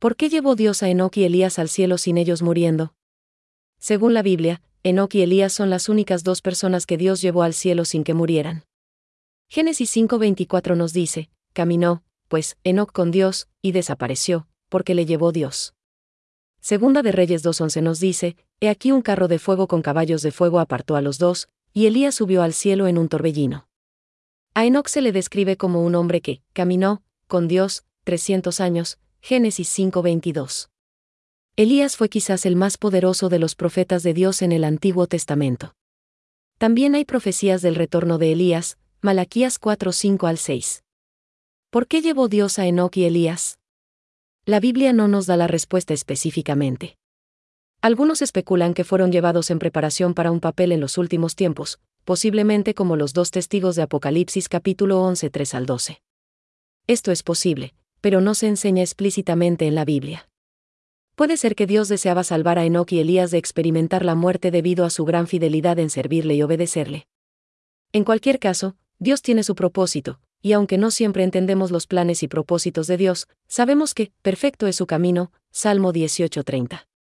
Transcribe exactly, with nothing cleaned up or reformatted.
¿Por qué llevó Dios a Enoc y Elías al cielo sin ellos muriendo? Según la Biblia, Enoc y Elías son las únicas dos personas que Dios llevó al cielo sin que murieran. Génesis cinco veinticuatro nos dice, caminó, pues, Enoc con Dios, y desapareció, porque le llevó Dios. Segunda de Reyes dos once nos dice, he aquí un carro de fuego con caballos de fuego apartó a los dos, y Elías subió al cielo en un torbellino. A Enoc se le describe como un hombre que caminó con Dios trescientos años, Génesis cinco veintidós. Elías fue quizás el más poderoso de los profetas de Dios en el Antiguo Testamento. También hay profecías del retorno de Elías, Malaquías cuatro cinco al seis. ¿Por qué llevó Dios a Enoc y Elías? La Biblia no nos da la respuesta específicamente. Algunos especulan que fueron llevados en preparación para un papel en los últimos tiempos, posiblemente como los dos testigos de Apocalipsis capítulo once tres al doce. Esto es posible, pero no se enseña explícitamente en la Biblia. Puede ser que Dios deseaba salvar a Enoc y Elías de experimentar la muerte debido a su gran fidelidad en servirle y obedecerle. En cualquier caso, Dios tiene su propósito, y aunque no siempre entendemos los planes y propósitos de Dios, sabemos que perfecto es su camino, Salmo dieciocho treinta.